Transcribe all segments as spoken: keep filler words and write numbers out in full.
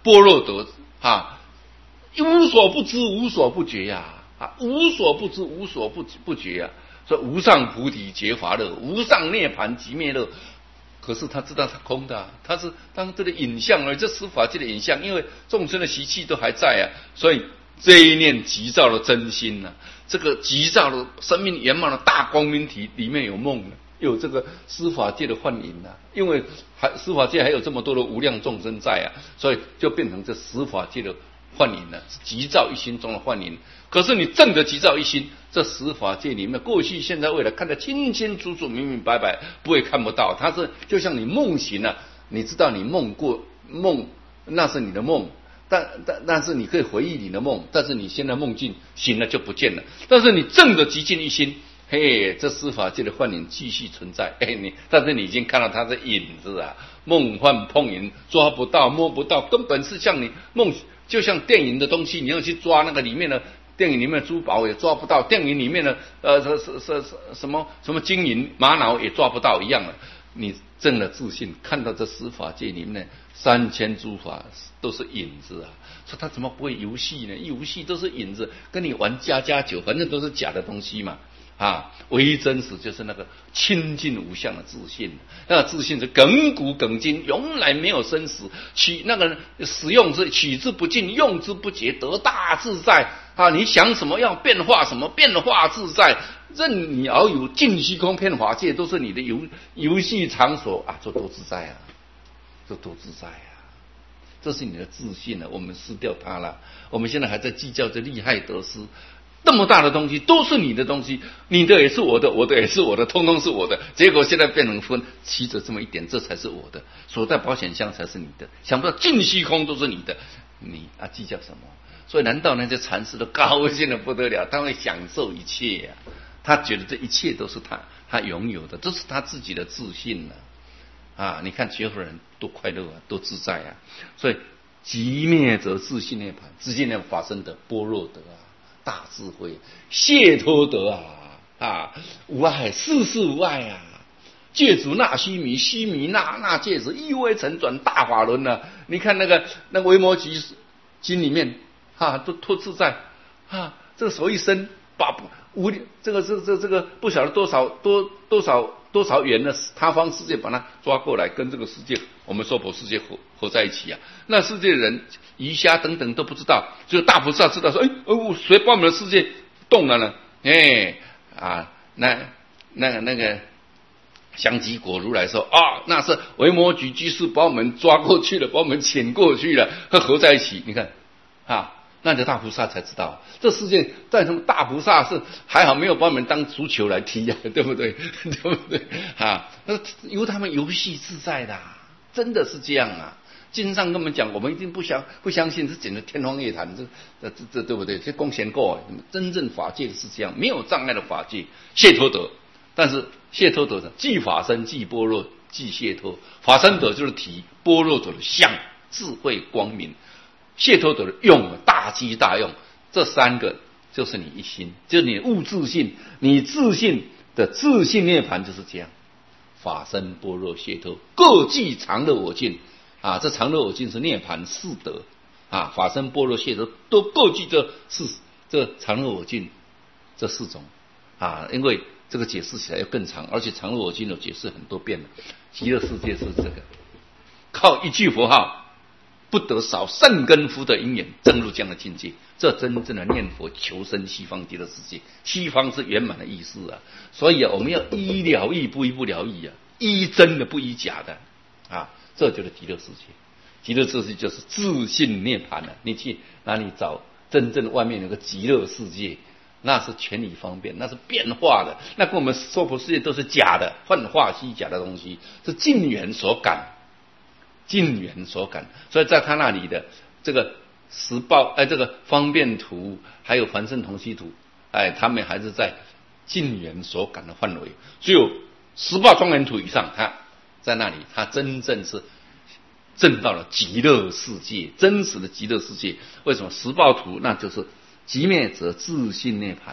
般若得啊，无所不知，无所不觉呀、啊，啊，无所不知，无所不不觉呀、啊。说无上菩提觉法乐，无上涅盘即灭乐。可是他知道他空的、啊，他是当这个影像而已，这十法界的影像，因为众生的习气都还在啊，所以这一念急躁的真心啊，这个急躁的生命圆满的大光明体里面有梦呢，有这个司法界的幻影啊，因为还司法界还有这么多的无量众生在啊，所以就变成这十法界的幻影了，急躁一心中的幻影。可是你正的急躁一心，这十法界里面过去现在未来看得清清楚楚明明白白，不会看不到。它是就像你梦醒了，你知道你梦过梦，那是你的梦，但但但是你可以回忆你的梦，但是你现在梦境醒了就不见了。但是你正的极尽一心，嘿，这司法界的幻影继续存在，嘿，你但是你已经看到它的影子啊，梦幻碰影，抓不到摸不到，根本是像你梦，就像电影的东西，你要去抓那个里面的。电影里面的珠宝也抓不到，电影里面的呃什什什什么什么金银玛瑙也抓不到一样的。你正了自信，看到这十法界里面的三千诸法都是影子啊，说他怎么不会游戏呢？游戏都是影子，跟你玩家家酒，反正都是假的东西嘛。啊，唯一真实就是那个清净无相的自信，那个自信是亘古亘今，永来没有生死。取那个使用是取之不尽，用之不竭，得大自在啊！你想什么要变化什么，变化自在，任你遨游，尽虚空遍法界都是你的游游戏场所啊！这多自在啊，这多自在啊！这是你的自信了，我们失掉它了。我们现在还在计较这利害得失。这么大的东西都是你的东西，你的也是我的，我的也是我的，通通是我的。结果现在变成分，骑着这么一点，这才是我的，所在保险箱才是你的。想不到尽虚空都是你的，你啊计较什么？所以难道那些禅师都高兴的不得了？他会享受一切呀、啊，他觉得这一切都是他他拥有的，这是他自己的自信了啊！啊，你看学佛人多快乐啊，多自在啊！所以即灭则自信涅槃，自信涅槃法身得般若得啊。大智慧，解脱得啊啊！无碍，世事无碍啊！戒指纳须弥，须弥纳纳戒指，一微尘转大法轮啊！你看那个那个维摩诘经里面啊，都托自在啊，这个手一伸，把无这个这个这个这个不晓得多少多多少多少元的他方世界把它抓过来，跟这个世界我们娑婆世界合合在一起啊！那世界的人鱼虾等等都不知道，只有大菩萨知道说，哎哦，谁把我们的世界动了呢？哎啊，那那个那个香积果如来说啊，那是维摩诘居士把我们抓过去了，把我们请过去了，和合在一起。你看啊，那就大菩萨才知道，这世界再什么大菩萨是还好没有把我们当足球来踢呀、啊，对不对？对不对？啊，那由他们游戏自在的、啊，真的是这样啊。经上跟我们讲，我们一定不相不相信，是简直天方夜谭，这这这这对不对？这光显过，真正法界是这样，没有障碍的法界，解脱得。但是解脱得的，即法身，即般若，即解脱。法身得就是体，般若者的相，智慧光明。解脱得的用，大机大用，这三个就是你一心，就是你悟自信，你自信的自信涅槃就是这样。法身般若解脱，各具常乐我净。啊，这常乐我净是涅槃四德啊，法身般若解脱都各具这四这常乐我净这四种啊，因为这个解释起来要更长，而且常乐我净有解释很多遍了。极乐世界是这个，靠一句佛号不得少善根福德因缘，正入这样的境界，这真正的念佛求生西方极乐世界，西方是圆满的意思啊。所以啊，我们要依了义不依不了义啊，依真的不依假的啊。这就是极乐世界，极乐世界就是自信涅槃了、啊。你去哪里找真正外面有个极乐世界？那是权理方便，那是变化的，那跟我们娑婆世界都是假的，幻化虚假的东西，是近缘所感，近缘所感。所以在他那里的这个时报，哎，这个方便图，还有凡圣同居图，哎，他们还是在近缘所感的范围，只有十报庄严图以上，他。在那里，他真正是证到了极乐世界，真实的极乐世界。为什么十报图？那就是即灭则自信涅槃，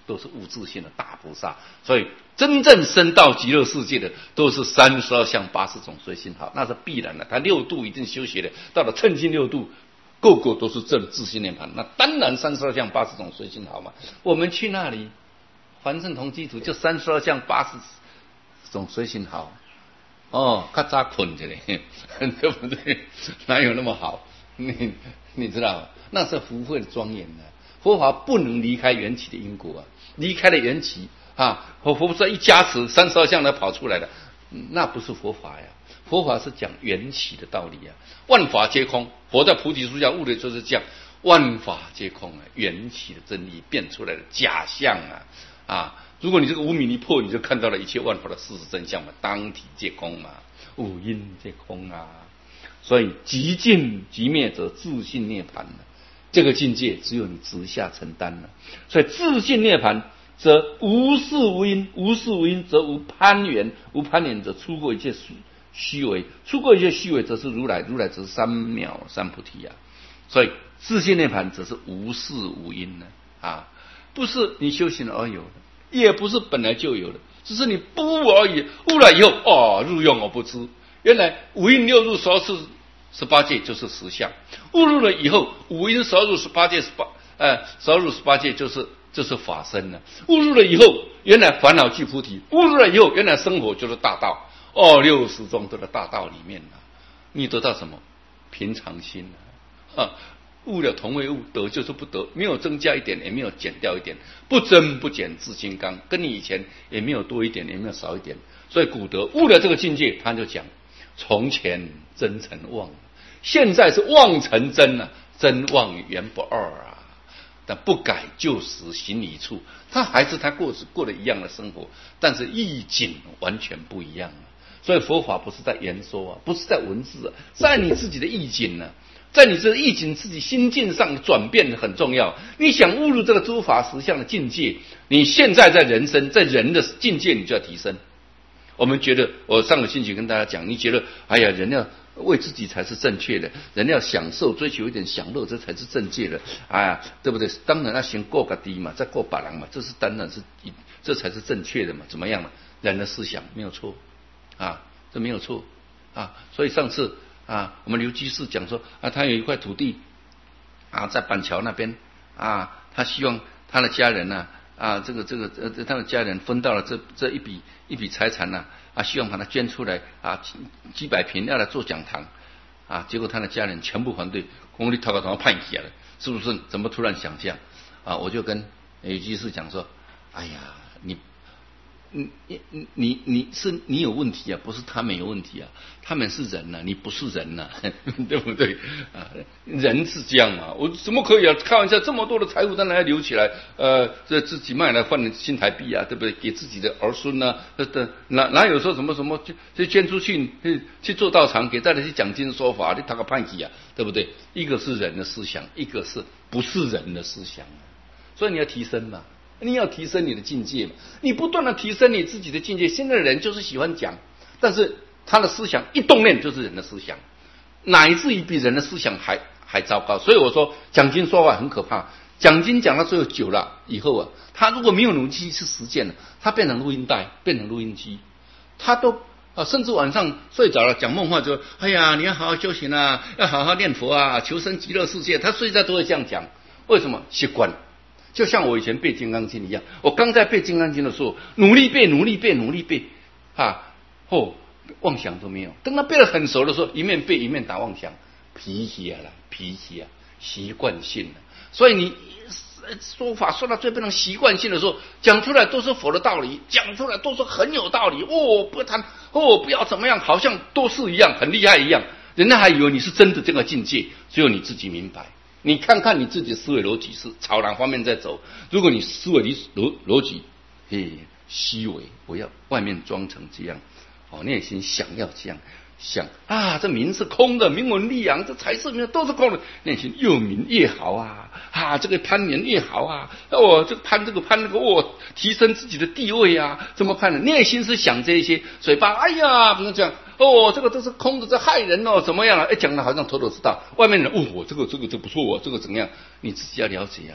都是物质性的大菩萨。所以真正升到极乐世界的都是三十二相八十种随心好，那是必然的。他六度一定修学的，到了称心六度，个个都是正自性涅槃，那当然三十二相八十种随心好嘛。我们去那里凡圣同居土就三十二相八十种随心好。哦，较早困着嘞，对不对？哪有那么好？你你知道吗？那是福慧的庄严的。佛法不能离开缘起的因果啊，离开了缘起啊，佛佛菩萨一加持，三十二相都跑出来了，那不是佛法呀。佛法是讲缘起的道理啊，万法皆空。佛在菩提树下悟的就是这样，万法皆空啊，缘起的真理变出来的假象啊啊！如果你这个无明一破，你就看到了一切万法的事实真相嘛，当体皆空嘛，五阴皆空啊。所以极尽极灭则自性涅槃了，这个境界只有你直下承担了。所以自性涅槃则无事无因，无事无因则无攀缘，无攀缘则出过一切虚伪，出过一切虚伪则是如来，如来则是三藐三菩提啊。所以自性涅槃则是无事无因呢啊，不是你修行而有的，也不是本来就有的，只是你不悟而已。悟了以后，哦，入用而不知，原来五阴六入十二次十八界就是实相。悟入了以后，五阴十二入十八界十八，呃，十二入十八界就是就是法身了。悟入了以后，原来烦恼即菩提。悟入了以后，原来生活就是大道。哦，六十中都在大道里面了，你得到什么？平常心啊！啊悟了同为悟，得就是不得，没有增加一点，也没有减掉一点，不增不减自金刚，跟你以前也没有多一点，也没有少一点。所以古德悟了这个境界，他就讲：从前真成妄，现在是妄成真啊，真妄原不二啊。但不改旧时行一处，他还是他过过的一样的生活，但是意境完全不一样啊。所以佛法不是在言说啊，不是在文字啊，在你自己的意境呢、啊，在你这个意境自己心境上转变很重要。你想悟入这个诸法实相的境界，你现在在人生在人的境界，你就要提升。我们觉得，我上个星期跟大家讲，你觉得，哎呀，人要为自己才是正确的，人要享受追求一点享乐，这才是正确的，哎呀，对不对？当然要先过个低嘛，再过把郎嘛，这是当然是这才是正确的嘛，怎么样嘛？人的思想没有错。啊，这没有错啊，所以上次啊，我们刘居士讲说啊，他有一块土地啊，在板桥那边啊，他希望他的家人呢 啊, 啊，这个这个呃，他的家人分到了这这一笔一笔财产呢 啊, 啊，希望把它捐出来啊，几几百平要来做讲堂啊，结果他的家人全部反对，公立讨个怎么判起来了？是不是？怎么突然想这样啊？我就跟刘居士讲说，哎呀，你。你你你你是你有问题啊，不是他们有问题啊，他们是人呐、啊，你不是人呐、啊，对不对啊？人是这样嘛，我怎么可以啊？开玩笑，这么多的财富当然要留起来，呃，这自己卖来换新台币啊，对不对？给自己的儿孙呐、啊，这哪哪有说什么什么就就捐出去去去做道场，给大家去讲经说法，你打个判起啊，对不对？一个是人的思想，一个是不是人的思想啊？所以你要提升嘛。你要提升你的境界嘛，你不断的提升你自己的境界。现在的人就是喜欢讲，但是他的思想一动念就是人的思想，乃至于比人的思想还还糟糕。所以我说讲经说法很可怕，讲经讲到最后久了以后啊，他如果没有努力去实践了，他变成录音带，变成录音机，他都啊，甚至晚上睡着了讲梦话就，哎呀，你要好好修行啊，要好好念佛啊，求生极乐世界。他睡觉都会这样讲，为什么？习惯。就像我以前背《金刚经》一样，我刚在背《金刚经》的时候，努力背，努力背，努力背，啊，哦，妄想都没有。等他背得很熟的时候，一面背一面打妄想，脾气啊，脾气啊，习惯性的。所以你说法说到最变成习惯性的时候，讲出来都是佛的道理，讲出来都是很有道理。哦，不谈，哦，不要怎么样，好像都是一样，很厉害一样。人家还以为你是真的这个境界，只有你自己明白。你看看你自己的思维逻辑是朝哪方面在走？如果你思维逻逻辑，嘿，虚伪，不要外面装成这样，哦，内心想要这样想啊，这名是空的，名闻利养，这财色名都是空的，内心越名越好啊，啊，这个攀缘越好啊，哦，这个攀这个攀那个，哦，提升自己的地位啊，怎么攀呢？内心是想这些，嘴巴哎呀，不能这样。哦，这个都是空的，这害人哦，怎么样啊？哎，讲的好像头头是道，外面人哦，这个这个这不错哦，这个怎样？你自己要了解啊，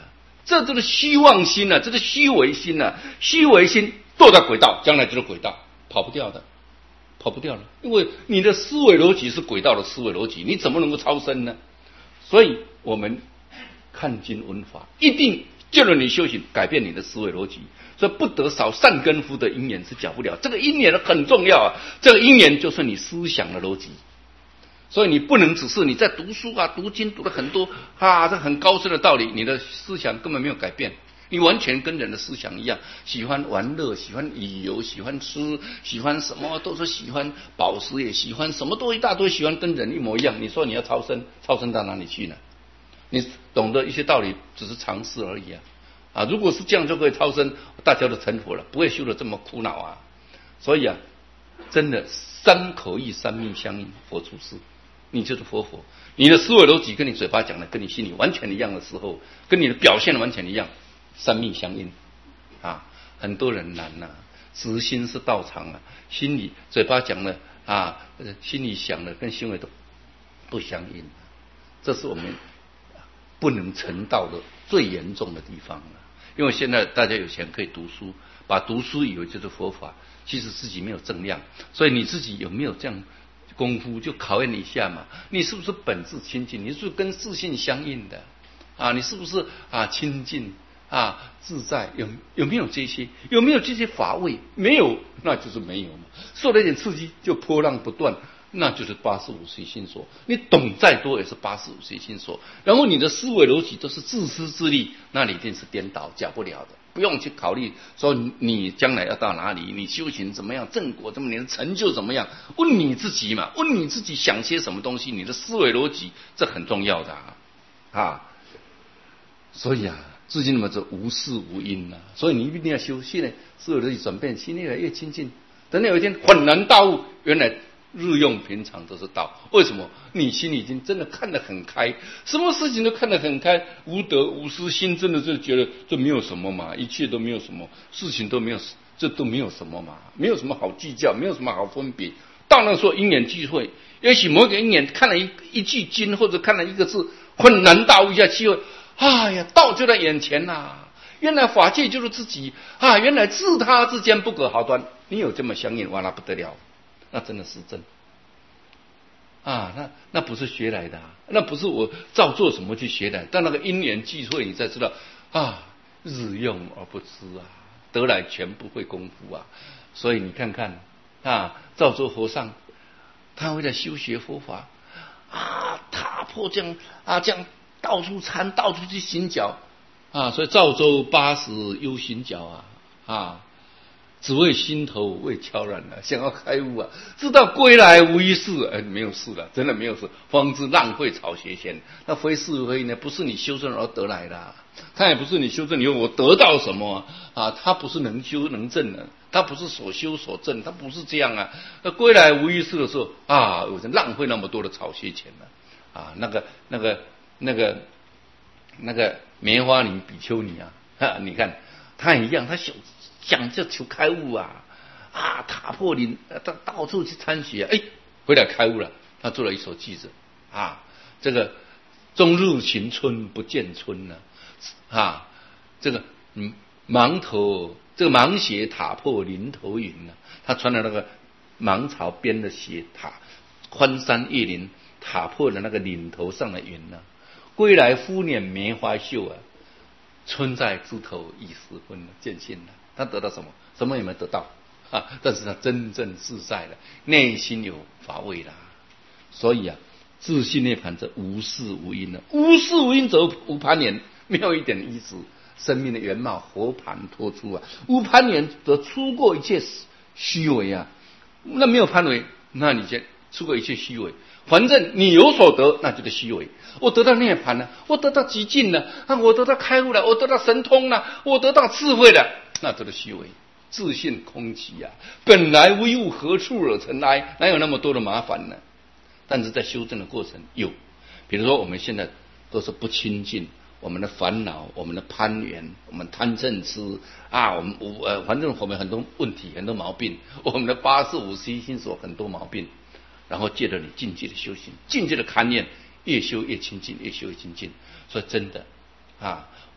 这就是虚妄心啊，这是虚伪心啊，虚伪心堕在轨道，将来就是轨道，跑不掉的，跑不掉了，因为你的思维逻辑是轨道的思维逻辑，你怎么能够超生呢？所以我们看经闻法，一定借着你修行改变你的思维逻辑，所以不得少善根福的因缘是缴不了，这个因缘很重要啊，这个因缘就是你思想的逻辑。所以你不能只是你在读书啊，读经读了很多啊，这很高深的道理，你的思想根本没有改变，你完全跟人的思想一样，喜欢玩乐，喜欢旅游，喜欢吃，喜欢什么都是喜欢，宝石也喜欢，什么都一大堆喜欢，跟人一模一样。你说你要超生，超生到哪里去呢？你懂得一些道理只是常识而已啊！啊，如果是这样就可以超生，大家都成佛了，不会修得这么苦恼啊！所以啊，真的三口意三命相应，佛出世。你就是佛佛，你的思维逻辑跟你嘴巴讲的跟你心里完全一样的时候，跟你的表现完全一样，三命相应啊！很多人难呐、啊，直心是道场啊，心里嘴巴讲的啊，心里想的跟行为都不相应，这是我们不能成道的最严重的地方了。因为现在大家有钱可以读书，把读书以为就是佛法，其实自己没有正量，所以你自己有没有这样功夫就考验一下嘛，你是不是本质清净？你是不是跟自信相应的啊？你是不是啊清净啊自在？有有没有这些？有没有这些法味？没有，那就是没有嘛。受了一点刺激就波浪不断，那就是八十五随心所。你懂再多也是八十五随心所。然后你的思维逻辑都是自私自利，那你一定是颠倒，假不了的。不用去考虑说你将来要到哪里，你修行怎么样，正果怎么，你的成就怎么样？问你自己嘛，问你自己想些什么东西，你的思维逻辑这很重要的啊。啊所以啊，至今嘛，这无事无因啊，所以你一定要修，现在思维逻辑转变，心越来越亲近，等到有一天恍然大悟，原来日用平常都是道。为什么？你心里已经真的看得很开，什么事情都看得很开，无得无失，心真的就觉得这没有什么嘛，一切都没有什么，事情都没有，这都没有什么嘛，没有什么好计较，没有什么好分别。到那时候因缘聚会，也许某一个因缘看了一一句经或者看了一个字，恍然大悟一下机会，哎呀，道就在眼前呐、啊！原来法界就是自己啊！原来自他之间不可毫端。你有这么相应，哇，那不得了，那真的是真啊！那那不是学来的、啊，那不是我照做什么去学来，但那个因缘际会，你才知道啊，日用而不知啊，得来全不会功夫啊。所以你看看啊，照做和尚，他为了修学佛法啊，踏破这样啊，这样到处参，到处去行脚。啊，所以赵州八十忧行脚啊，啊，只为心头未悄然了、啊，想要开悟啊，知道归来无一事，哎，没有事了，真的没有事，方知浪费草鞋前。那非是非呢，不是你修正而得来的，他也不是你修正以后我得到什么啊，啊他不是能修能证的，他不是所修所证，他不是这样啊。那归来无一事的时候啊，我浪费那么多的草鞋钱了啊，那个那个那个那个。梅花女比丘尼啊，哈，你看他一样，他想想就求开悟啊，啊，踏破林，到到处去参学，哎，回来开悟了。他做了一首句子啊，这个终日行春不见春呢、啊，啊，这个嗯，芒头这个芒鞋踏破林头云呢、啊，他穿的那个芒草编的鞋踏翻山越岭，踏破了那个岭头上的云呢、啊。归来敷脸梅花秀啊，春在枝头已时分了，见性了。他得到什么？什么也没得到啊！但是他真正自在了，内心有法味了。所以啊，自信涅槃则无事无因了。无事无因则无攀缘，没有一点意思。生命的原貌活盘托出啊，无攀缘则出过一切虚伪啊。那没有攀缘，那你就出过一切虚伪。反正你有所得，那就是虚伪。我得到涅槃了，我得到极尽了，啊，我得到开悟了，我得到神通了，我得到智慧了，那都是虚伪。自信空寂啊，本来无物，何处惹尘埃？哪有那么多的麻烦呢？但是在修正的过程有，比如说我们现在都是不清净，我们的烦恼，我们的攀缘，我们贪嗔痴啊，我们呃，反正我们很多问题，很多毛病，我们的八十五随心所很多毛病。然后借着你境界的修行，境界的勘验，越修越清净，越修越清净。所以真的啊，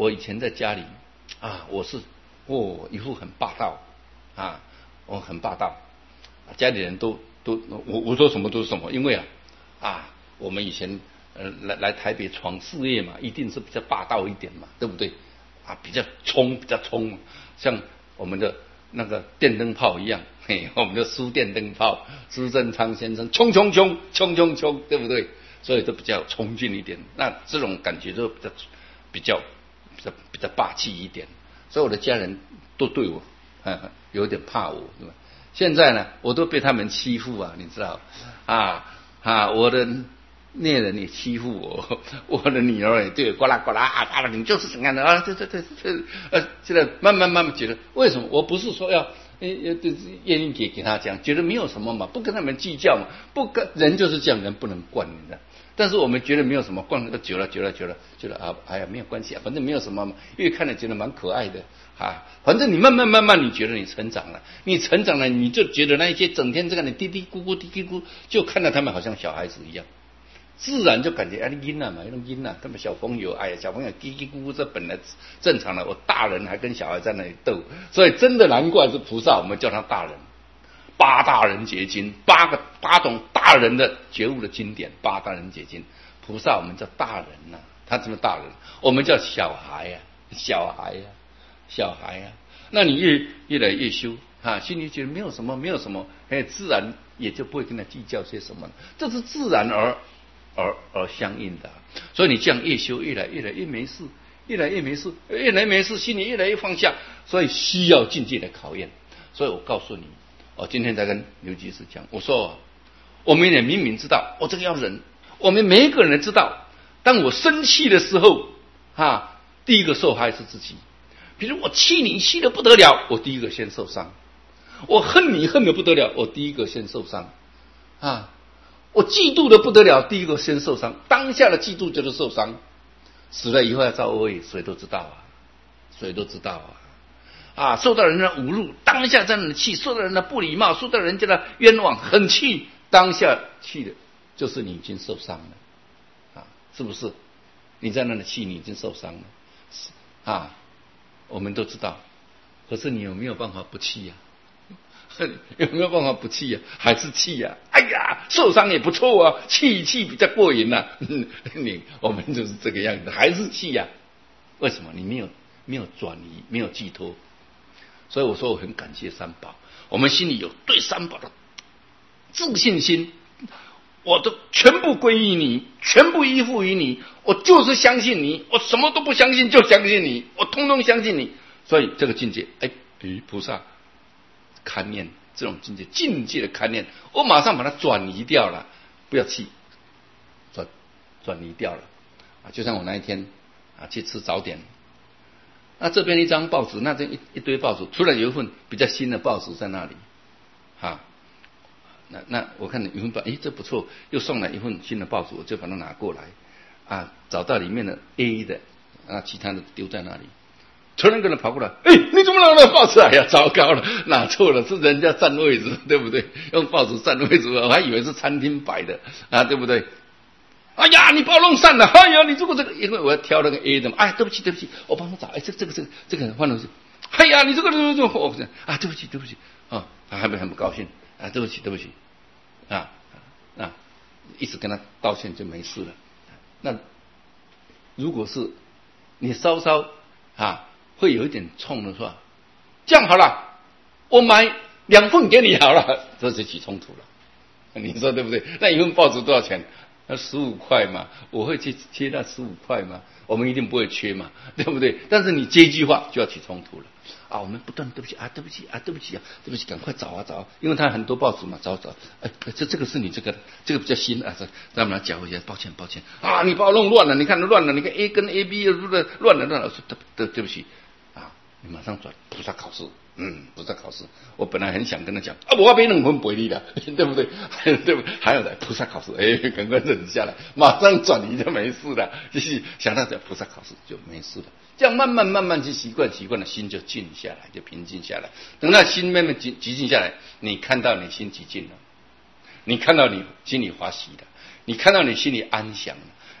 我以前在家里啊，我是我一副很霸道啊，我很霸道，家里人都都我我说什么都是什么，因为啊啊，我们以前呃来来台北闯事业嘛，一定是比较霸道一点嘛，对不对？啊，比较冲，比较冲，像我们的那个电灯泡一样，嘿，我们的苏电灯泡，苏贞昌先生，冲冲冲，冲冲冲，对不对？所以都比较冲劲一点，那这种感觉就比较比较比较比较霸气一点，所以我的家人都对我呵呵有点怕我，对吧？现在呢，我都被他们欺负啊，你知道啊啊，我的恋人也欺负我，我的女儿也对，呱啦呱啦啊啊，你就是怎样的啊？这这这这呃，现在慢慢慢慢觉得，为什么我不是说要呃呃愿意给给他讲，觉得没有什么嘛，不跟他们计较嘛，不跟人就是这样，人不能惯，你知道。但是我们觉得没有什么，惯了久了久了久了，觉得啊，哎呀没有关系啊，反正没有什么嘛，越看了觉得蛮可爱的啊。反正你慢慢慢慢，你觉得你成长了，你成长了，你就觉得那一些整天这样的嘀嘀咕咕嘀嘀咕，就看到他们好像小孩子一样，自然就感觉啊，你阴啊嘛，那种阴啊，他们小朋友，哎呀，小朋友嘀嘀咕咕，这本来正常的，我大人还跟小孩在那里斗，所以真的难怪是菩萨，我们叫他大人。八大人结经，八个八种大人的觉悟的经典，八大人结经，菩萨我们叫大人呐、啊，他怎么大人？我们叫小孩呀、啊，小孩呀、啊，小孩呀、啊。那你越越来越修啊，心里觉得没有什么，没有什么，哎，自然也就不会跟他计较些什么，这是自然而而而相应的。所以你这样越修，越来越来越没事，越来越没事，越来越没事，心里越来越放下，所以需要境界的考验。所以我告诉你。我今天在跟刘居士讲，我说我们也明明知道，我这个要忍，我们每一个人知道，当我生气的时候，啊，第一个受害是自己。比如我气你气得不得了，我第一个先受伤；我恨你恨得不得了，我第一个先受伤。啊，我嫉妒的不得了，第一个先受伤。当下的嫉妒就是受伤，死了以后要遭恶业，谁都知道啊，谁都知道啊。啊，受到人的侮辱，当下在那里气；受到人的不礼貌，受到人家的冤枉，很气。当下气的，就是你已经受伤了，啊，是不是？你在那里气，你已经受伤了，啊，我们都知道。可是你有没有办法不气呀、啊？有没有办法不气呀、啊？还是气呀、啊？哎呀，受伤也不错啊，气一气比较过瘾呐、啊。你我们就是这个样子，还是气呀、啊？为什么？你没有没有转移，没有寄托。所以我说我很感谢三宝，我们心里有对三宝的自信心，我都全部归于你，全部依附于你，我就是相信你，我什么都不相信就相信你，我通通相信你。所以这个境界，哎，于菩萨勘念这种境界，境界的勘念，我马上把它转移掉了，不要气，转转移掉了啊！就像我那一天啊去吃早点。那这边一张报纸，那这一一堆报纸，突然有一份比较新的报纸在那里，哈，那那我看有份报，诶，这不错，又送来一份新的报纸，我就把它拿过来，啊，找到里面的 A 的，啊，其他的丢在那里，突然一个人跑过来，哎，你怎么拿那报纸？哎呀，糟糕了，拿错了，是人家占位置，对不对？用报纸占位置，我还以为是餐厅摆的，啊，对不对？哎呀，你把我弄散了！哎呀，你如果这个，因为我要挑那个 A 的嘛，哎，对不起，对不起，我帮他找，哎，这个这个这个这个换东西。哎呀，你这个这个这个，我啊，对不起，对不起，啊，他还没很不高兴，啊，对不起，对不起，啊啊，一直跟他道歉就没事了。那如果是你稍稍啊会有一点冲的话，这样好了，我买两份给你好了，这就起冲突了。你说对不对？那一份报纸多少钱？那十五块嘛，我会去缺那十五块嘛？我们一定不会缺嘛，对不对？但是你接一句话就要起冲突了啊！我们不断对不起啊，对不起啊，对不起啊，对不起，赶快找啊找啊，因为他很多报纸嘛，找找，哎，这这个是你这个这个比较新啊，咱们来讲一下，抱歉抱歉啊，你把我弄乱了，你看乱了，你看 A 跟 A B 又乱了乱了，说对对对不起啊，你马上转菩萨考试。嗯，不是考试。我本来很想跟他讲啊，我要被两分赔你的，对不对？对不对？还有的菩萨考试，哎，赶快忍下来，马上转移就没事了。就是想到这菩萨考试就没事了，这样慢慢慢慢去习惯，习惯了心就静下来，就平静下来。等到心慢慢极极静下来，你看到你心极静了，你看到你心里欢喜了，你看到你心里安详了，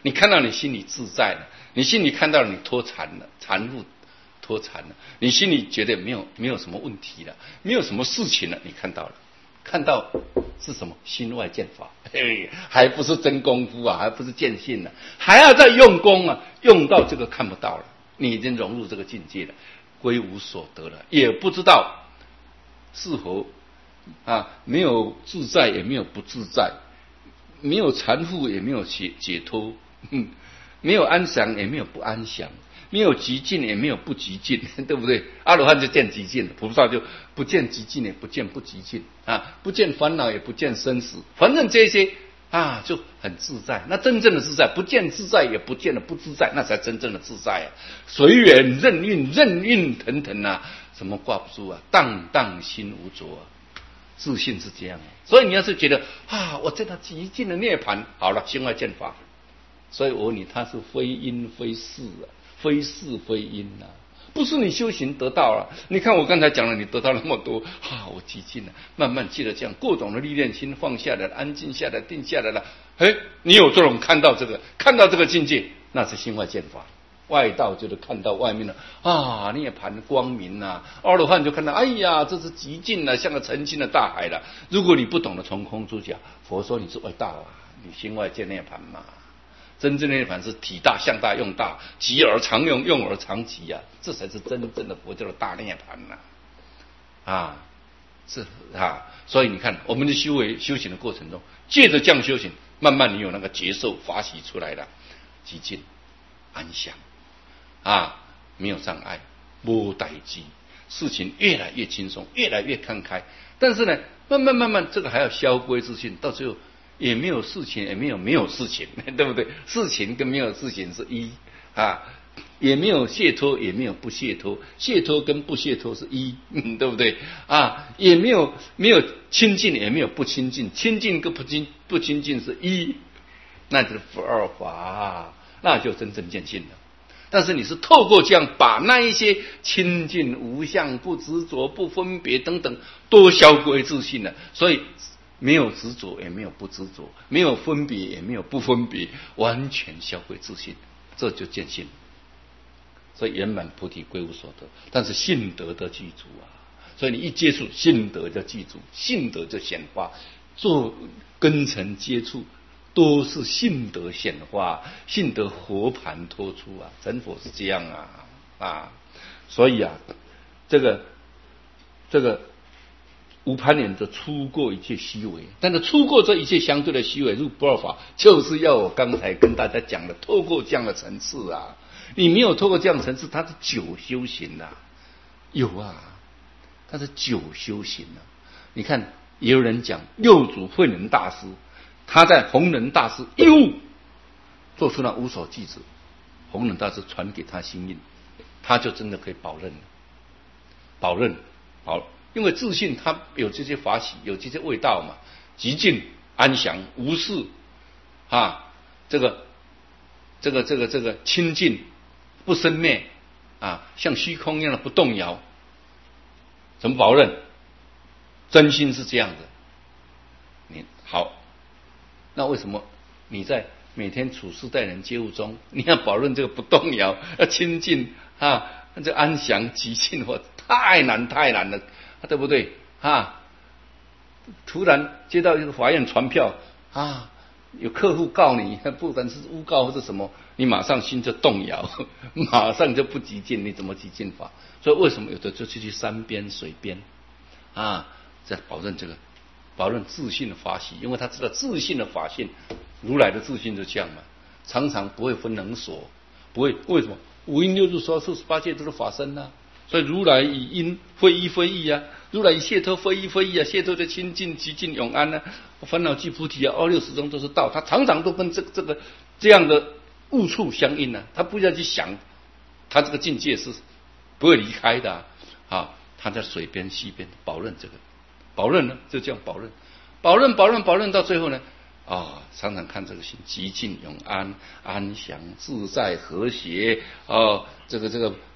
你看到你心里自在了，你心里看到你脱残了，残复脱残了，你心里觉得没有没有什么问题了，没有什么事情了，你看到了，看到是什么？心外见法，嘿，还不是真功夫啊，还不是见性呢、啊，还要再用功啊，用到这个看不到了，你已经融入这个境界了，归无所得了，也不知道是否啊，没有自在，也没有不自在，没有缠缚，也没有解解脱，没有安详，也没有不安详，没有极尽，也没有不极尽，对不对？阿罗汉就见极尽了，菩萨就不见极尽，也不见不极尽啊，不见烦恼，也不见生死，反正这些啊就很自在。那真正的自在，不见自在，也不见了不自在，那才真正的自在啊！随缘任运，任运腾腾啊，什么挂不住啊？荡荡心无着啊！自信是这样的，所以你要是觉得啊，我见到极尽的涅槃，好了，心外见法。所以我问你，它是非因非事啊，非事非因啊，不是你修行得到了。你看我刚才讲了，你得到那么多啊，我极尽了，慢慢记得这样，各种的历练心放下来了，安静下来，定下来了。哎，你有这种看到这个，看到这个境界，那是心外见法。外道就是看到外面的啊涅槃光明啊，阿罗汉就看到哎呀这是极尽了，像个澄清的大海了。如果你不懂得从空出假，佛说你是外道啊，你心外见涅槃嘛。真正的涅槃是体大向大用大，极而常用，用而常极啊，这才是真正的佛教的大涅槃呐、啊！啊，是啊，所以你看我们的修为修行的过程中，借着这样修行，慢慢你有那个接受法喜出来了，极尽安详。啊，没有障碍，无代志，事情越来越轻松，越来越看开。但是呢，慢慢慢慢，这个还要消归自信，到最后也没有事情，也没有没有事情，对不对？事情跟没有事情是一啊，也没有解脱，也没有不解脱，解脱跟不解脱是一，嗯、对不对？啊，也没有没有亲近，也没有不亲近，亲近跟不亲不亲近是一，那就是不二法，那就真正见性了。但是你是透过这样把那一些清净无相、不执着、不分别等等都消归自信了，所以没有执着，也没有不执着，没有分别，也没有不分别，完全消归自信，这就见性。所以圆满菩提归无所得，但是信德的具足啊，所以你一接触信德就具足，信德就显发，做根尘接触。都是信德显化，信德活盘托出啊！成佛是这样啊啊！所以啊，这个这个无攀缘的出过一切虚伪，但是出过这一切相对的虚伪入不二法，就是要我刚才跟大家讲的，透过这样的层次啊，你没有透过这样的层次，它是久修行啊，有啊，它是久修行啊。你看，也有人讲六祖慧能大师。他在弘忍大师一悟做出了无所记子，弘忍大师传给他心印，他就真的可以保任了，保任保，因为自信他有这些法喜，有这些味道嘛，极尽安详无事啊，这个这个这个这个清净不生灭啊，像虚空一样的不动摇，怎么保任？真心是这样的，你好。那为什么你在每天处事待人接物中，你要保证这个不动摇，要清净啊，这安详极尽，或太难太难了，对不对啊？突然接到一个法院传票啊，有客户告你，不管是诬告或者什么，你马上心就动摇，马上就不极尽，你怎么极尽法？所以为什么有的就去山边水边啊，在保证这个。保证自信的法喜，因为他知道自信的法性，如来的自信就这样嘛，常常不会分能所，不会为什么五阴六入说四十八界都是法身啊，所以如来以因非一非一啊，如来以解脱非一非一啊，解脱的清净极尽永安啊，烦恼即菩提啊，二六始终都是道，他常常都跟这个这个这样的物处相应啊，他不要去想，他这个境界是不会离开的啊，啊他在水边溪边保任这个。保任呢，就这样保任，保任保任保任到最后呢，啊、哦，常常看这个心极尽永安、安详、自在、和谐，哦，这个这个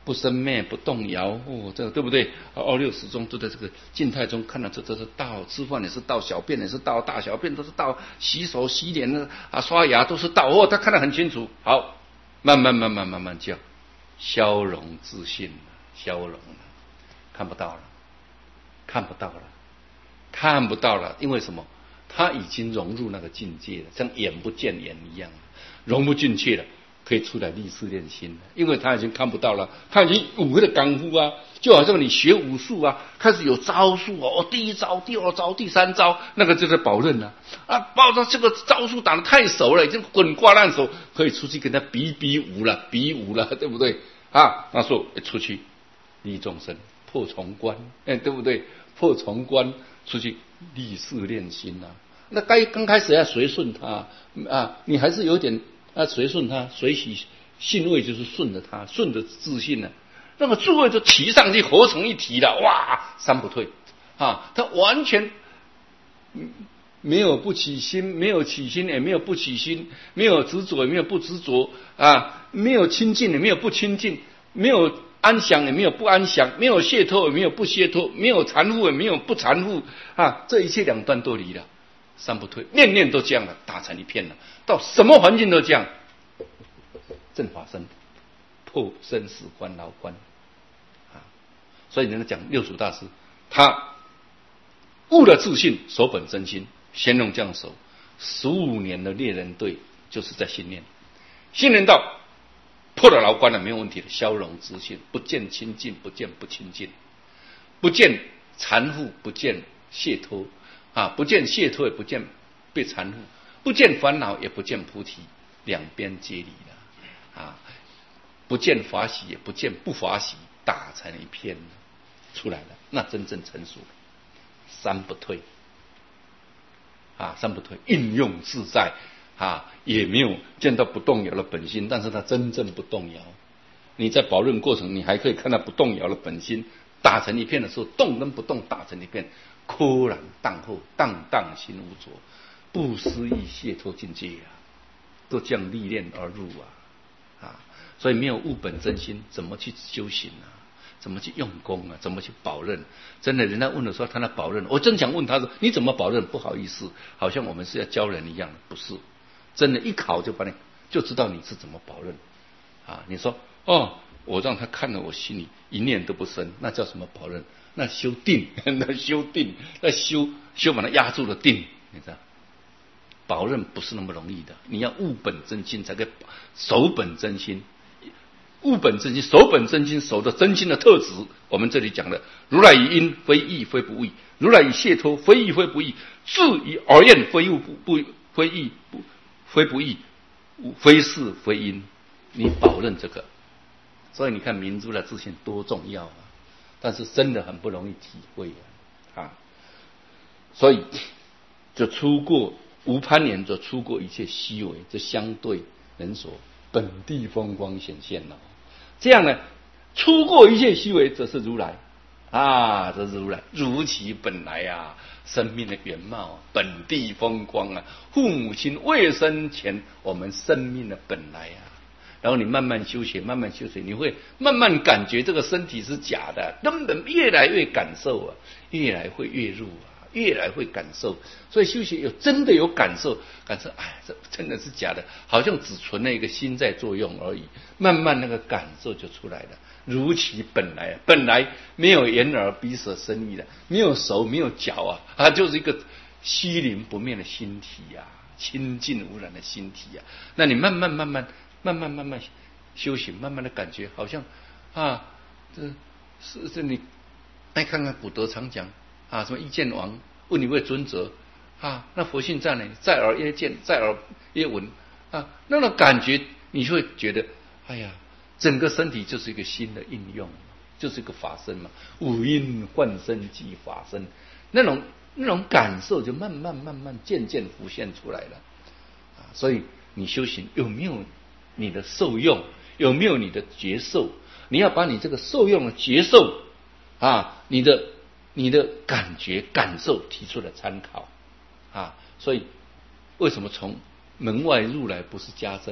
不生灭，不动摇，哦，这个对不对？二六始终都在这个静态中看到，这这是道，吃饭也是道，小便也是道，大小便都是道，洗手洗脸啊，刷牙都是道，哦，他看得很清楚。好，慢慢慢慢慢慢叫消融自信了，消融了，看不到了，看不到了，看不到了，因为什么？他已经融入那个境界了，像眼不见眼一样，融不进去了。可以出来立誓练心了，因为他已经看不到了，他已经武会的功夫啊，就好像你学武术啊，开始有招数哦，第一招、第二招、第三招，那个就是保刃了啊，抱着这个招数打得太熟了，已经滚瓜烂熟，可以出去跟他比比武了，比武了，对不对啊？那时候出去立众生，破重关，哎，对不对？破重关出去立誓练心啊，那该刚开始要随顺他啊，你还是有点。那随顺他，随喜信位就是顺着他，顺着自信呢、啊，那么智慧就提上去，合成一体了，哇，三不退啊！他完全没有不起心，没有起心，也没有不起心，没有执着，也没有不执着啊，没有亲近，也没有不亲近，没有安详，也没有不安详，没有解脱，也没有不解脱，没有缠缚，也没有不缠缚啊！这一切两端都离了。三不退，念念都这样了，打成一片了。到什么环境都这样，正法身，破生死关牢关啊！所以人家讲六祖大师，他悟了自信，守本真心。乾隆这样守十五年的猎人队，就是在信念，信念到破了牢关了，没有问题的，消融自信，不见亲近，不见不亲近，不见缠缚，不见解脱。啊，不见解脱，也不见被缠缚，不见烦恼，也不见菩提，两边皆离了啊！不见法喜，也不见不法喜，打成一片出来了，那真正成熟了。三不退啊，三不退，应用自在啊，也没有见到不动摇的本心，但是他真正不动摇。你在保润过程，你还可以看到不动摇的本心，打成一片的时候，动跟不动打成一片。豁然荡后，荡荡心无着，不思议解脱境界啊，都这样历练而入啊啊！所以没有悟本真心，怎么去修行啊？怎么去用功啊？怎么去保任？真的，人家问的时候，他那保任，我真想问他说：“你怎么保任？”不好意思，好像我们是要教人一样，不是？真的，一考就把你就知道你是怎么保任啊！你说哦，我让他看了，我心里一念都不生，那叫什么保任？那修定，那修定，那修修把它压住了定，你知道？保任不是那么容易的，你要悟本真心才可以守本真心。悟本真心，守本真心，守着真心的特质。我们这里讲的，如来以因，非义非不义；如来以解脱，非义非不义；智以而验，非义不不非义不非不义，非是非因。你保任这个，所以你看明珠的自信多重要啊！但是真的很不容易体会啊！啊所以就出过无攀缘，就出过一切虚伪，这相对人所本地风光显现了。这样呢，出过一切虚伪，则是如来啊，这是如来如其本来啊，生命的原貌、啊，本地风光啊，父母亲未生前我们生命的本来啊。然后你慢慢修学，慢慢修学，你会慢慢感觉这个身体是假的，根本越来越感受啊，越来会越入啊，越来会感受。所以修学有真的有感受，感受哎，这真的是假的，好像只存了一个心在作用而已。慢慢那个感受就出来了，如其本来，本来没有眼耳鼻舌身意的，没有手没有脚啊，啊，就是一个虚灵不灭的心体啊，清净无染的心体啊。那你慢慢慢慢。慢慢慢慢修行，慢慢的感觉好像啊，这是这你来看看古德常讲啊，什么一见王问你为尊者啊，那佛性在哪里？在耳曰见，在耳曰闻啊，那种感觉你会觉得，哎呀，整个身体就是一个新的应用，就是一个法身嘛，五阴幻身即法身，那种那种感受就慢慢慢慢渐渐浮现出来了啊，所以你修行有没有？你的受用有没有你的觉受？你要把你这个受用的觉受啊，你的你的感觉感受提出来参考啊。所以为什么从门外入来不是加增？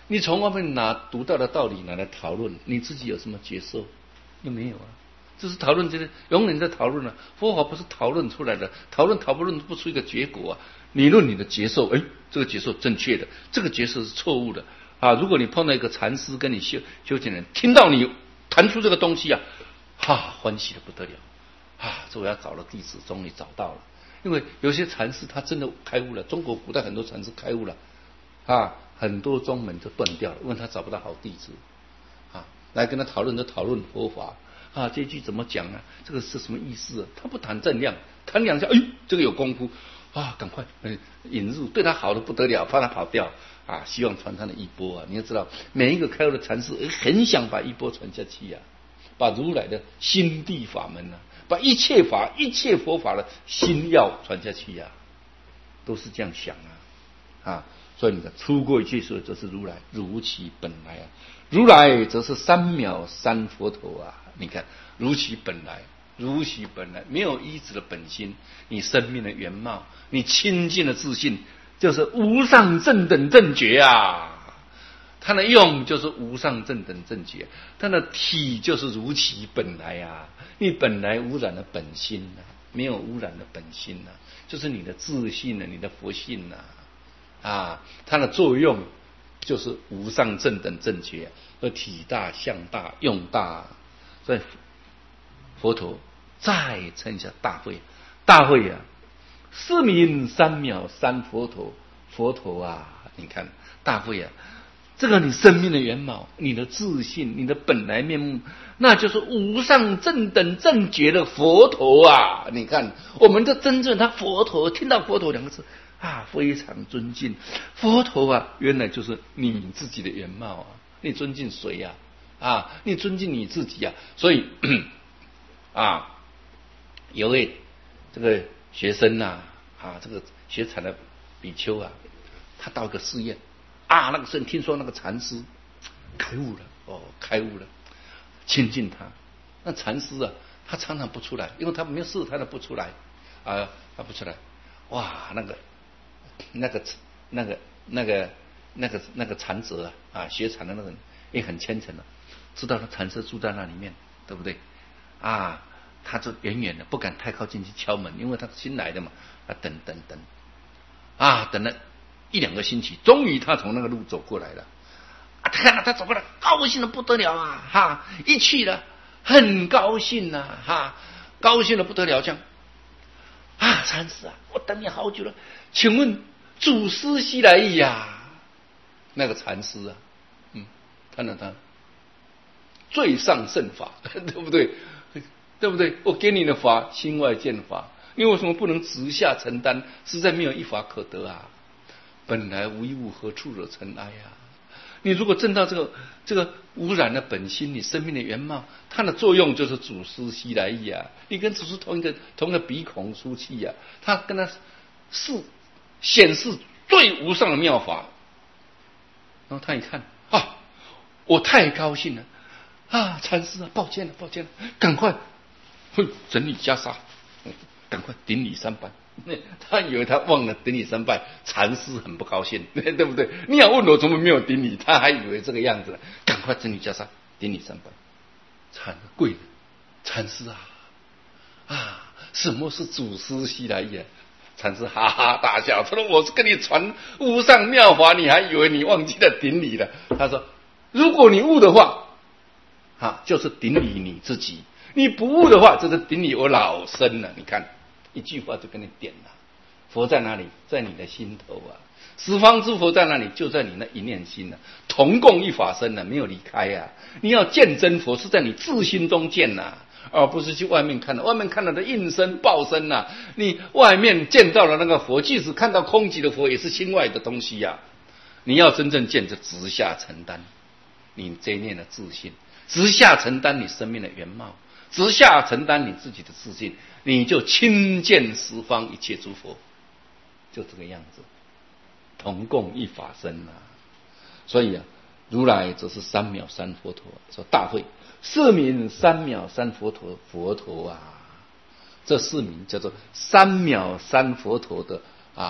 你从外面拿读到的道理拿来讨论，你自己有什么接受？又没有啊。这是讨论，这个永远在讨论啊。佛法不是讨论出来的，讨论讨论不出一个结果啊。你论你的接受，哎，这个接受正确的，这个接受是错误的啊。如果你碰到一个禅师跟你修修行人，听到你谈出这个东西啊，哈、啊，欢喜的不得了啊！这我要找了弟子，终于找到了。因为有些禅师他真的开悟了，中国古代很多禅师开悟了啊，很多宗门就断掉了，因为他找不到好弟子啊，来跟他讨论，就讨论佛法。啊，这句怎么讲啊？这个是什么意思啊？他不谈正量，谈两下，哎，这个有功夫啊，赶快引入，对他好的不得了，怕他跑掉啊，希望传他的衣钵啊。你要知道，每一个开悟的禅师很想把衣钵传下去呀、啊，把如来的心地法门啊，把一切法、一切佛法的心要传下去呀、啊，都是这样想啊啊。所以你看，出过一切所，则是如来如其本来啊。如来则是三藐三佛陀啊！你看，如其本来，如其本来，没有依止的本心，你生命的原貌，你清净的自信，就是无上正等正觉啊！它的用就是无上正等正觉，它的体就是如其本来啊！你本来无染的本心啊，没有污染的本心啊，就是你的自信啊，你的佛性啊，啊，它的作用就是无上正等正觉，而体大、相大、用大，所以佛陀再称一下大会，大会啊，是名三藐三佛陀，佛陀啊，你看大会啊，这个你生命的原貌，你的自信，你的本来面目，那就是无上正等正觉的佛陀啊！你看，我们的真正他佛陀，听到佛陀两个字啊，非常尊敬。佛陀啊，原来就是你自己的原貌啊！你尊敬谁呀、啊？啊，你尊敬你自己啊！所以啊，有位这个学生呐、啊，啊，这个学禅的比丘啊，他到一个寺院啊，那个僧听说那个禅师开悟了，哦，开悟了，亲近他。那禅师啊，他常常不出来，因为他没有事，他都不出来啊，他不出来。哇，那个。那个那个那个那个那个禅者啊，啊，学禅的那个人也很虔诚的，知道他禅师住在那里面，对不对？啊，他就远远的不敢太靠近去敲门，因为他新来的嘛，啊，等等等，啊，等了一两个星期，终于他从那个路走过来了，啊，他看到他走过来，高兴的不得了啊，哈，一去了，很高兴呐、啊，哈，高兴的不得了，这样。啊，禅师啊，我等你好久了，请问祖师西来意呀？那个禅师啊，嗯，看到他最上圣法，对不对？对不对？我给你的法，心外见法，你为什么不能直下承担？实在没有一法可得啊！本来无一物，何处惹尘埃啊？你如果证到这个这个污染的本心，你生命的原貌，它的作用就是祖师西来意啊！你跟祖师同一个同一个鼻孔出气啊，他跟他是显示最无上的妙法。然后他一看啊，我太高兴了啊！禅师啊，抱歉了，抱歉了，赶快会整理袈裟，赶快顶礼三拜。他以为他忘了顶礼三拜，禅师很不高兴，对不对？你要问我怎么没有顶礼，他还以为这个样子，赶快整理袈裟，顶礼三拜。禅跪了，禅师啊啊，什么是祖师西来意？禅师哈哈大笑，他说：“我是跟你传无上妙法，你还以为你忘记了顶礼了？”他说：“如果你悟的话，啊，就是顶礼你自己；你不悟的话，就是顶礼我老僧了。你看。”一句话就跟你点了，佛在哪里？在你的心头啊！十方之佛在哪里？就在你那一念心啊！同共一法身啊，没有离开啊！你要见真佛，是在你自心中见呐、啊，而不是去外面看的。外面看到的应身报身呐、啊，你外面见到了那个佛，即使看到空寂的佛，也是心外的东西呀、啊。你要真正见，就直下承担你这一念的自信，直下承担你生命的原貌。直下承担你自己的自信，你就亲见十方一切诸佛，就这个样子，同共一法身啊！所以啊，如来则是三藐三佛陀，说大会是名三藐三佛陀，佛陀啊，这四名叫做三藐三佛陀的啊，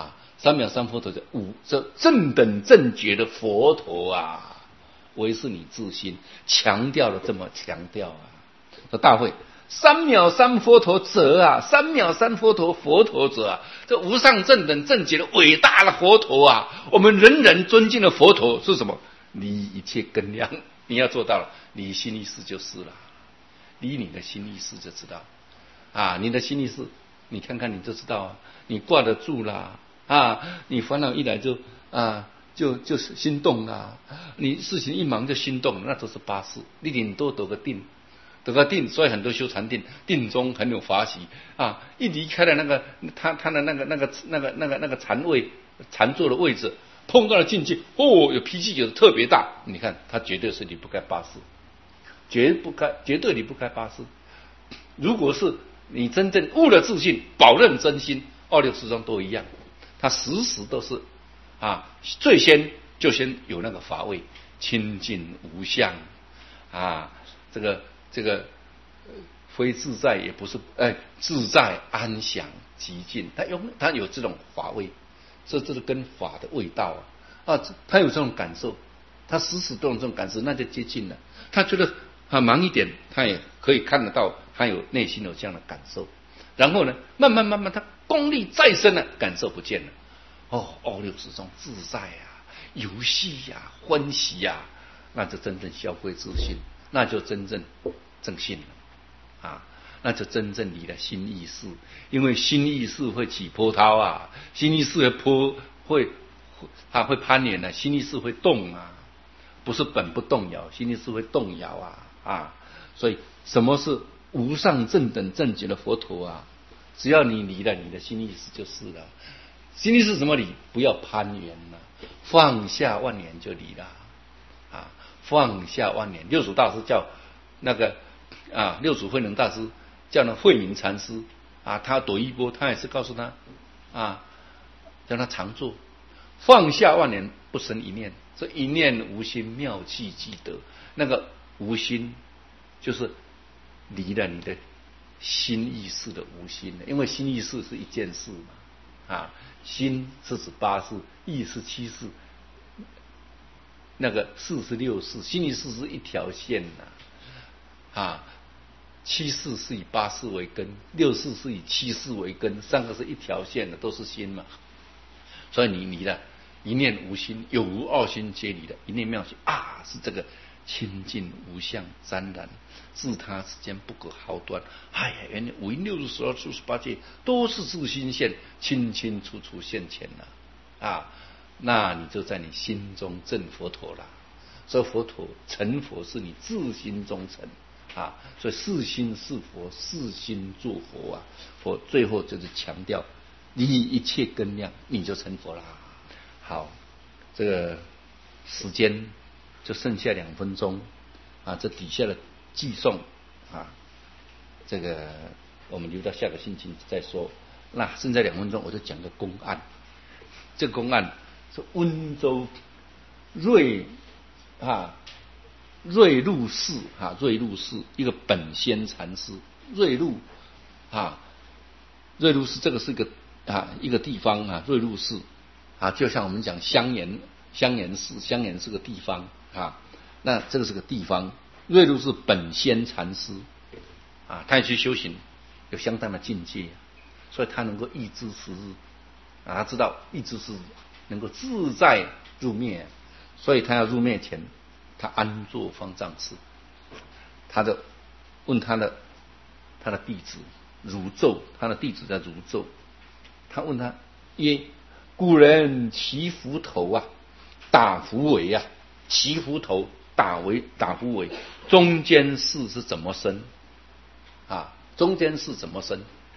三藐三佛陀的五这正等正觉的佛陀啊，唯是你自心，强调了这么强调啊。这大会三藐三佛陀者啊，三藐三佛陀佛陀者啊，这无上正等正觉的伟大的佛陀啊，我们人人尊敬的佛陀是什么？离一切根量，你要做到了，离心意识就是了，离你的心意识就知道啊，你的心意识，你看看你就知道啊，你挂得住啦啊，你烦恼一来就啊就就是心动啦，你事情一忙就心动，那都是巴士，你顶多得个定。得个定，所以很多修禅定，定中很有法喜啊！一离开了那个他他的那个那个那个那个那个禅位禅坐的位置，碰到了境界，哦，有脾气有的特别大，你看他绝对是离不开八识，绝不开绝对离不开八识。如果是你真正悟了自信，保任真心，二六四中都一样，他时时都是啊，最先就先有那个法位，清净无相啊，这个。这个非自在也不是，哎，自在安详极静，他有他有这种法味，这这是跟法的味道啊啊，他有这种感受，他时时都有这种感受，那就接近了。他觉得啊忙一点，他也可以看得到，他有内心有这样的感受。然后呢，慢慢慢慢，他功力再深了，感受不见了。哦，二六十中自在啊，游戏呀、啊，欢喜呀、啊，那就真正消归自性。那就真正正信了啊！那就真正离了心意识，因为心意识会起波涛啊，心意识会波会它会攀援啊，心意识会动啊，不是本不动摇，心意识会动摇啊啊！所以什么是无上正等正觉的佛陀啊？只要你离了你的心意识就是了。心意识怎么离？不要攀援了，放下万年就离了啊！放下万年，六祖大师叫那个啊，六祖慧能大师叫那慧明禅师啊，他躲一波，他也是告诉他啊，叫他常做，放下万年不生一念，这一念无心，妙气即得。那个无心就是离了你的心意识的无心，因为心意识是一件事嘛啊，心是指八识，意是七识。那个四十六识，心意识是一条线呐、啊，啊，七识是以八识为根，六识是以七识为根，三个是一条线的，都是心嘛。所以你离了一念无心，有无二心皆离了，一念妙心啊，是这个清净无相沾染，自他之间不可毫端。哎呀，原来五阴六十十二处十八界都是自心现，清清楚楚现前了啊。那你就在你心中证佛陀了。所以佛陀成佛是你自心中成啊，所以是心是佛，是心做佛啊。佛最后就是强调离一切根量，你就成佛了。好，这个时间就剩下两分钟啊，这底下的寄送啊，这个我们留到下个星期再说。那剩下两分钟，我就讲个公案。这个公案是温州瑞啊瑞禄寺啊瑞禄寺一个本仙禅师，瑞禄啊瑞禄寺这个是一个啊一个地方啊，瑞禄寺啊，就像我们讲香岩香岩寺，香岩是个地方啊，那这个是个地方。瑞禄是本仙禅师啊，他也去修行，有相当的境界，所以他能够预知时日啊，他知道预知时日能够自在入灭，所以他要入灭前，他安坐方丈室，他的问他的他的弟子汝纣，他的弟子叫汝纣，他问他曰：古人骑斧头啊，打虎尾啊，骑斧头打为打虎尾，中间事是怎么生啊？中间事怎么生？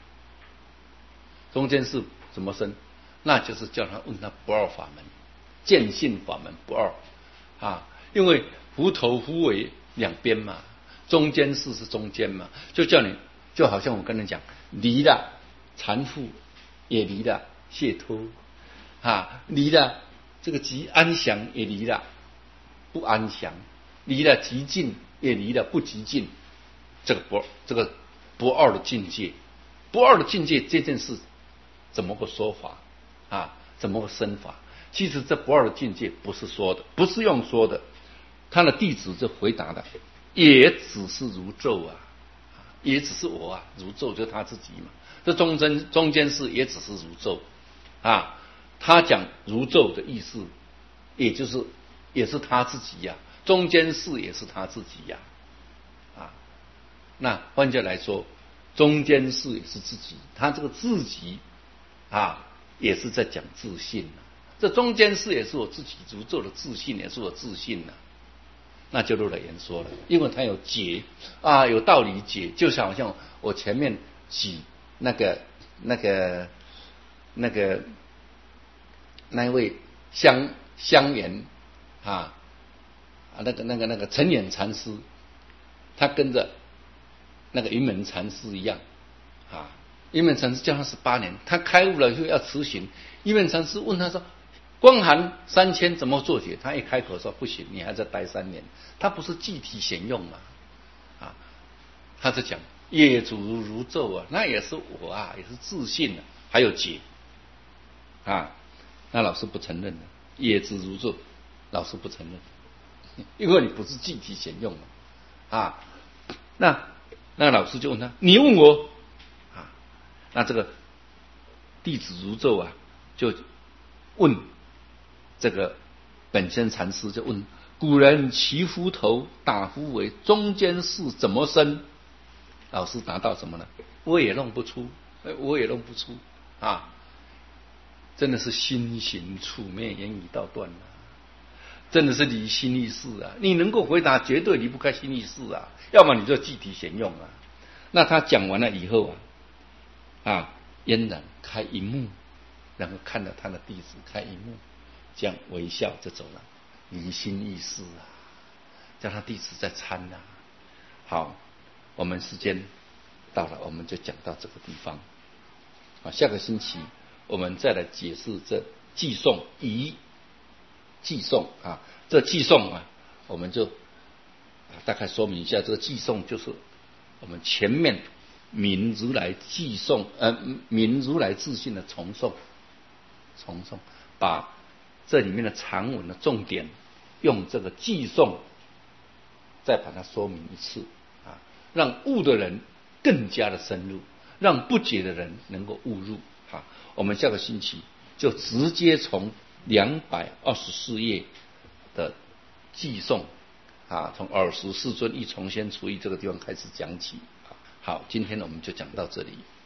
中间事怎么生？那就是叫他问他不二法门，见性法门不二啊，因为虎头虎尾两边嘛，中间事是中间嘛，就叫你就好像我跟你讲，离了缠缚，也离了解脱啊，离了这个极安详，也离了不安详，离了极静，也离了不极静，这个不这个不二的境界，不二的境界这件事怎么个说法啊？ 怎么生法？其实这不二的境界不是说的，不是用说的。他的弟子就回答了，也只是如咒啊，也只是我啊，如咒就是他自己嘛。这中间中间是也只是如咒啊，他讲如咒的意思，也就是也是他自己呀、啊，中间是也是他自己呀、啊，啊，那换句来说，中间是也是自己，他这个自己啊，也是在讲自信、啊、这中间是也是我自己如咒的自信，也是我自信呐、啊。那就如来言说了，因为他有解啊，有道理解，就好像我前面举那个那个那个那一位香香严啊啊那个那个那个陈演禅师，他跟着那个云门禅师一样啊，云门禅师教他十八年，他开悟了就要辞行，云门禅师问他说，光寒三千怎么做解？他一开口说不行，你还在待三年。他不是具体显用嘛？啊，他在讲业主如如咒啊，那也是我啊，也是自信啊，还有解啊。那老师不承认的，业之如咒，老师不承认，因为你不是具体显用嘛。啊，那那老师就问他，你问我啊？那这个弟子如咒啊，就问。这个本仙禅师就问：古人其夫头，大夫为中间事怎么生？老师答到什么呢？我也弄不出，我也弄不出啊！真的是心行处灭，言语道断啊！真的是离心意事啊！你能够回答，绝对离不开心意事啊！要么你就具体显用啊。那他讲完了以后啊，啊，嫣然开一幕，然后看到他的弟子开一幕。这样微笑就走了，离心意事啊，叫他弟子在参啊。好，我们时间到了，我们就讲到这个地方啊。下个星期我们再来解释这寄送仪寄送啊，这寄送啊，我们就、啊、大概说明一下，这个寄送就是我们前面明如来寄送呃明如来自信的重诵，重诵把这里面的长文的重点，用这个寄诵再把它说明一次啊，让悟的人更加的深入，让不解的人能够悟入啊。我们下个星期就直接从两百二十四页的寄诵啊，从尔时世尊一重仙除役这个地方开始讲起啊。好，今天我们就讲到这里。